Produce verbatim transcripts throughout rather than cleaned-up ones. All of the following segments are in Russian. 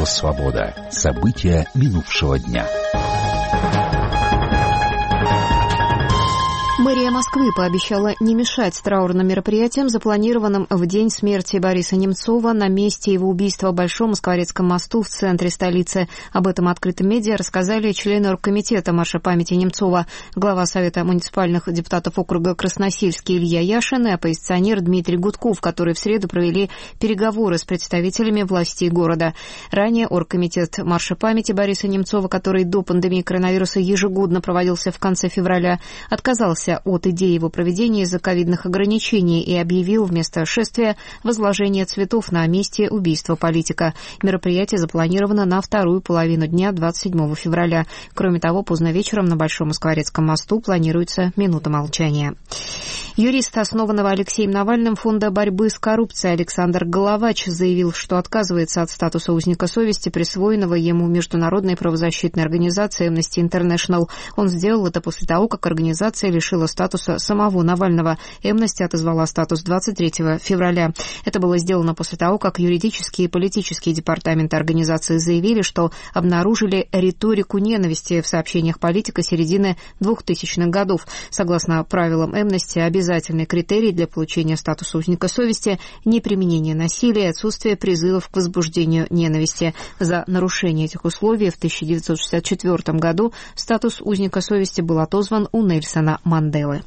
«Свобода». События минувшего дня. Мэрия Москвы пообещала не мешать траурным мероприятиям, запланированным в день смерти Бориса Немцова на месте его убийства в Большом Москворецком мосту в центре столицы. Об этом открытым медиа рассказали члены оргкомитета марша памяти Немцова, глава Совета муниципальных депутатов округа Красносельский Илья Яшин и оппозиционер Дмитрий Гудков, которые в среду провели переговоры с представителями властей города. Ранее оргкомитет марша памяти Бориса Немцова, который до пандемии коронавируса ежегодно проводился в конце февраля, отказался от идеи его проведения из-за ковидных ограничений и объявил вместо шествия возложение цветов на месте убийства политика. Мероприятие запланировано на вторую половину дня двадцать седьмого февраля. Кроме того, поздно вечером на Большом Москворецком мосту планируется минута молчания. Юрист, основанного Алексеем Навальным фонда борьбы с коррупцией Александр Головач, заявил, что отказывается от статуса узника совести, присвоенного ему международной правозащитной организацией Amnesty International. Он сделал это после того, как организация лишила статуса самого Навального. Amnesty отозвала статус двадцать третьего февраля. Это было сделано после того, как юридические и политические департаменты организации заявили, что обнаружили риторику ненависти в сообщениях политика середины двухтысячных годов. Согласно правилам Amnesty, обязательный критерий для получения статуса узника совести – неприменение насилия и отсутствие призывов к возбуждению ненависти. За нарушение этих условий в тысяча девятьсот шестьдесят четвёртом году статус узника совести был отозван у Нельсона Манделы.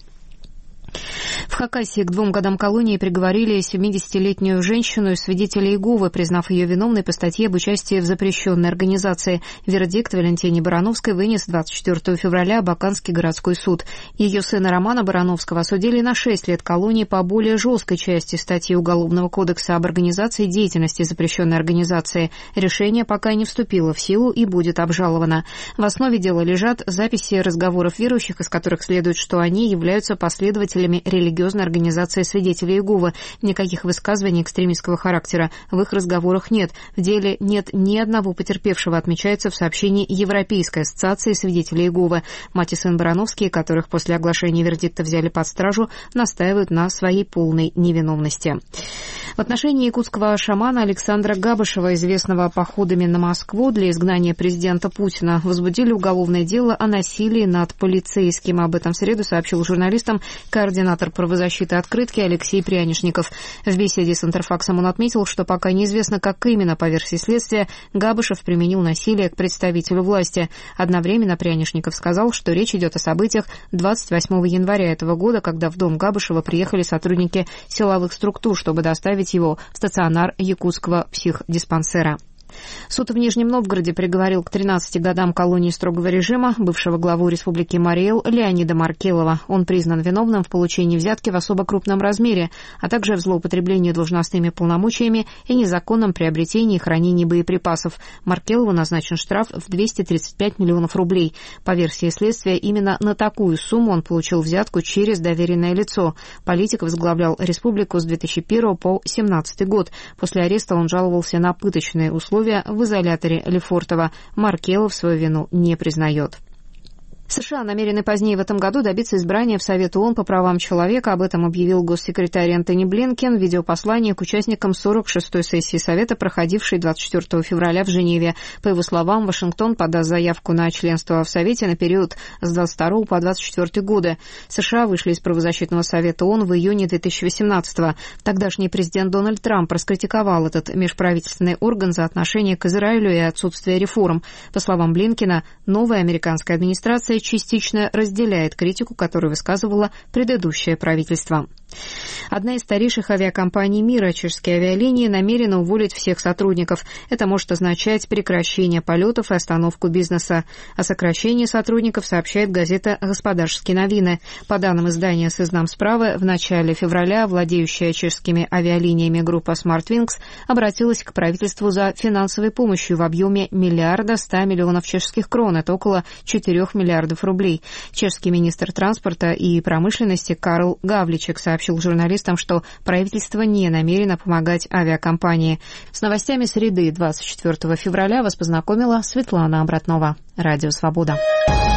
В Хакасии к двум годам колонии приговорили семидесятилетнюю женщину и свидетеля Иеговы, признав ее виновной по статье об участии в запрещенной организации. Вердикт Валентине Барановской вынес двадцать четвёртого февраля Абаканский городской суд. Ее сына Романа Барановского осудили на шесть лет колонии по более жесткой части статьи Уголовного кодекса об организации деятельности запрещенной организации. Решение пока не вступило в силу и будет обжаловано. В основе дела лежат записи разговоров верующих, из которых следует, что они являются последователями религиозной организации свидетелей Иеговы. Никаких высказываний экстремистского характера в их разговорах нет. В деле нет ни одного потерпевшего, отмечается в сообщении Европейской ассоциации свидетелей Иеговы. Мать и сын Барановские, которых после оглашения вердикта взяли под стражу, настаивают на своей полной невиновности. В отношении якутского шамана Александра Габышева, известного походами на Москву для изгнания президента Путина, возбудили уголовное дело о насилии над полицейским. Об этом в среду сообщил журналистам координатор правозащиты «Открытки» Алексей Прянишников. В беседе с Интерфаксом он отметил, что пока неизвестно, как именно, по версии следствия, Габышев применил насилие к представителю власти. Одновременно Прянишников сказал, что речь идет о событиях двадцать восьмого января этого года, когда в дом Габышева приехали сотрудники силовых структур, чтобы доставить его в стационар якутского психдиспансера. Суд в Нижнем Новгороде приговорил к тринадцати годам колонии строгого режима бывшего главу республики Марий-Эл Леонида Маркелова. Он признан виновным в получении взятки в особо крупном размере, а также в злоупотреблении должностными полномочиями и незаконном приобретении и хранении боеприпасов. Маркелову назначен штраф в двести тридцать пять миллионов рублей. По версии следствия, именно на такую сумму он получил взятку через доверенное лицо. Политик возглавлял республику с две тысячи первого по две тысячи семнадцатый год. После ареста он жаловался на пыточные условия в изоляторе Лефортово. Маркелов свою вину не признает. США намерены позднее в этом году добиться избрания в Совет ООН по правам человека. Об этом объявил госсекретарь Энтони Блинкен в видеопослании к участникам сорок шестой сессии Совета, проходившей двадцать четвёртого февраля в Женеве. По его словам, Вашингтон подаст заявку на членство в Совете на период с двадцать второго по двадцать четвёртый годы. США вышли из правозащитного совета ООН в июне две тысячи восемнадцатого. Тогдашний президент Дональд Трамп раскритиковал этот межправительственный орган за отношение к Израилю и отсутствие реформ. По словам Блинкена, новая американская администрация частично разделяет критику, которую высказывало предыдущее правительство. Одна из старейших авиакомпаний мира, чешские авиалинии, намерена уволить всех сотрудников. Это может означать прекращение полетов и остановку бизнеса. О сокращении сотрудников сообщает газета «Господарские новины». По данным издания «Сызнам справы», в начале февраля владеющая чешскими авиалиниями группа SmartWings обратилась к правительству за финансовой помощью в объеме миллиарда ста миллионов чешских крон. Это около четырех миллиардов рублей. Чешский министр транспорта и промышленности Карл Гавличек сообщил журналистам, что правительство не намерено помогать авиакомпании. С новостями среды двадцать четвёртого февраля вас познакомила Светлана Обратнова. Радио «Свобода».